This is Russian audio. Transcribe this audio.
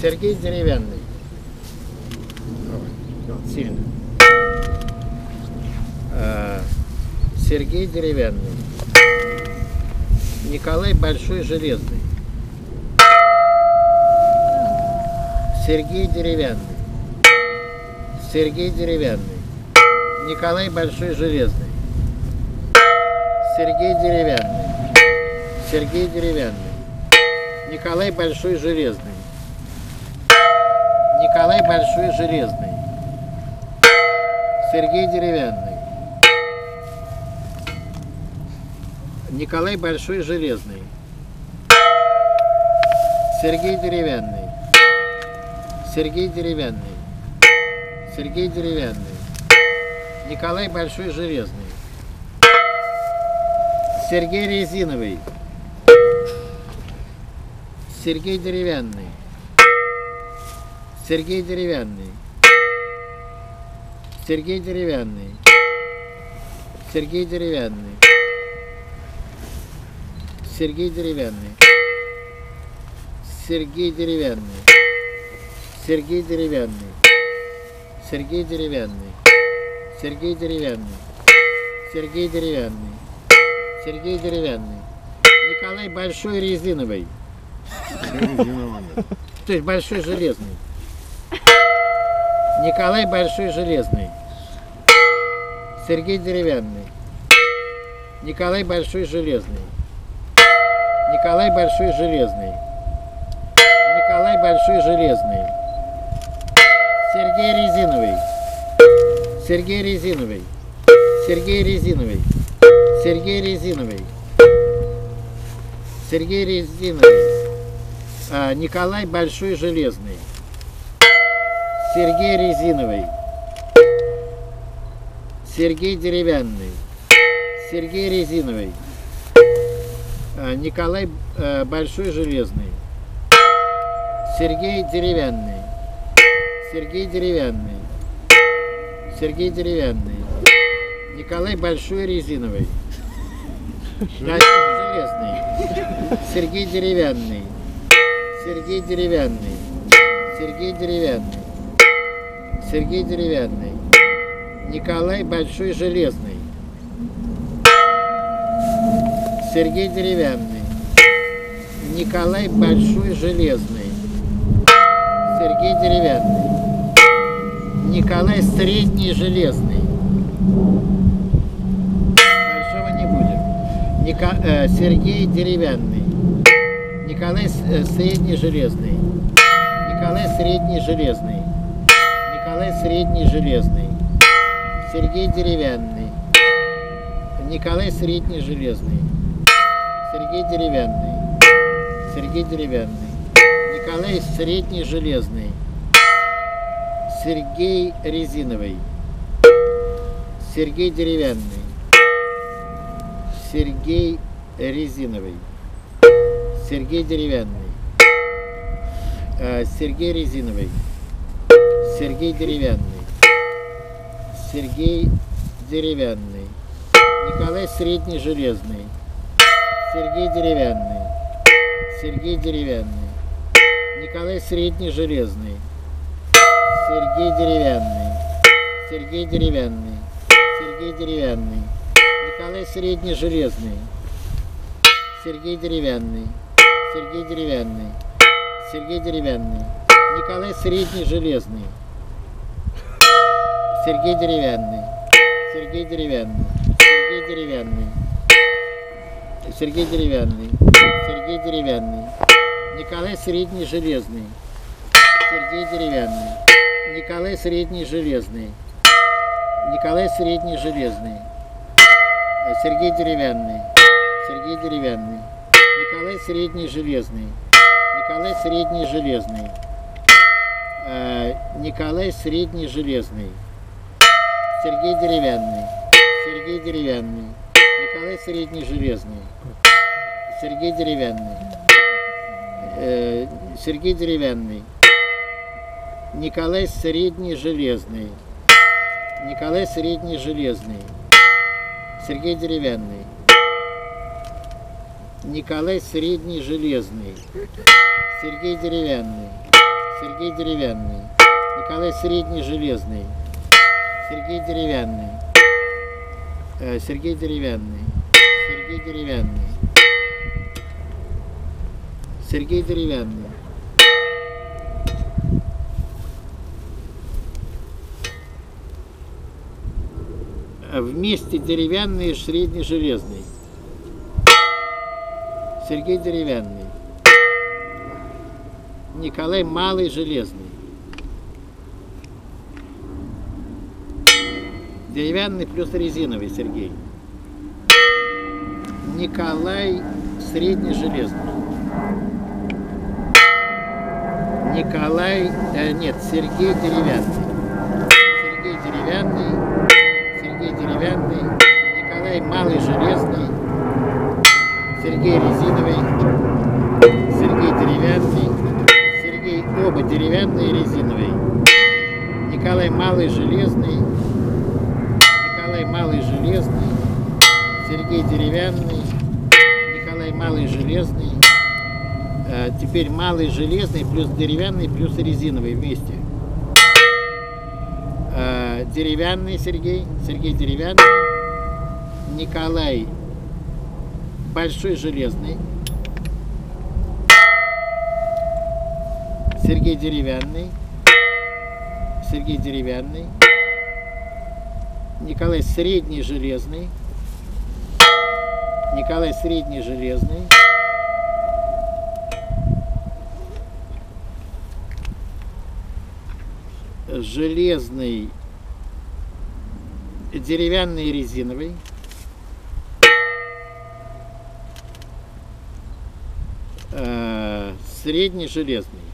Сергей Деревянный. Вот, сильно. Сергей Деревянный. Николай Большой Железный. Сергей Деревянный. Сергей Деревянный. Николай Большой Железный. Сергей Деревянный. Сергей Деревянный. Николай Большой Железный. Николай Большой Железный. Сергей Деревянный. Николай Большой Железный. Сергей Деревянный. Сергей Деревянный. Сергей Деревянный. Николай Большой Железный. Сергей Резиновый. Сергей Деревянный. Сергей Деревянный. Сергей Деревянный. Сергей Деревянный. Сергей Деревянный. Сергей Деревянный. Сергей Деревянный. Сергей Деревянный. Сергей Деревянный. Сергей Деревянный. Сергей Деревянный. Николай Большой Резиновый. То есть Большой Железный. Николай Большой Железный. Сергей Деревянный. Николай Большой Железный. Николай Большой Железный. Николай Большой Железный. Сергей Резиновый. Сергей Резиновый. Сергей Резиновый. Сергей Резиновый. Сергей Резиновый. Николай Большой Железный. Сергей Резиновый. Сергей Деревянный. Сергей Резиновый. Николай Большой Железный. Сергей Деревянный. Сергей Деревянный. Сергей Деревянный. Николай Большой Резиновый. Железный. Сергей Деревянный. Сергей Деревянный. Сергей Деревянный. Сергей Деревянный. Николай Большой Железный. Сергей Деревянный. Николай Большой Железный. Сергей Деревянный. Николай Средний Железный. Большого не будем. Сергей Деревянный. Николай Средний Железный. Николай Средний Железный. Николай Средний Железный. Сергей Деревянный. Николай Средний Железный. Сергей Деревянный. Сергей Деревянный. Николай Средний Железный. Сергей Резиновый. Сергей Деревянный. Сергей Резиновый. Сергей Деревянный. Сергей Резиновый. Сергей Деревянный. Сергей Деревянный. Николай Средний Железный. Сергей Деревянный. Сергей Деревянный. Николай Средний Железный. Сергей Деревянный. Сергей Деревянный. Сергей Деревянный. Николай Средний Железный. Сергей Деревянный. Сергей Деревянный. Сергей Деревянный. Николай Средний Железный. Сергей Деревянный. Сергей Деревянный. Сергей Деревянный. Сергей Деревянный. Сергей Деревянный. Николай Средний Железный. Сергей Деревянный. Николай Средний Железный. Николай Средний Железный. Сергей Деревянный. Сергей Деревянный. Николай Средний Железный. Николай Средний Железный. Николай Средний Железный. Сергей Деревянный. Сергей Деревянный. Николай Средний Железный. Сергей Деревянный. Сергей Деревянный. Николай Средний Железный. Николай Средний Железный. Сергей Деревянный. Николай Средний Железный. Сергей Деревянный. Сергей Деревянный. Николай Средний Железный. Сергей Деревянный. Сергей Деревянный. Сергей Деревянный. Сергей Деревянный. Вместе Деревянный и Средний Железный. Сергей Деревянный. Николай Малый Железный. Деревянный плюс резиновый Сергей. Николай Средний Железный. Николай... нет, Сергей Деревянный. Сергей Деревянный. Сергей Деревянный. Николай Малый Железный. Сергей Резиновый. Сергей Деревянный. Сергей оба деревянные и резиновые. Николай Малый Железный. Николай Малый Железный. Сергей Деревянный. Николай Малый Железный. Теперь Малый Железный плюс Деревянный плюс резиновый вместе. Деревянный Сергей. Сергей Деревянный. Николай Большой Железный. Сергей Деревянный. Сергей Деревянный. Николай Средний Железный. Николай Средний Железный. Железный, деревянный и резиновый. Средний железный.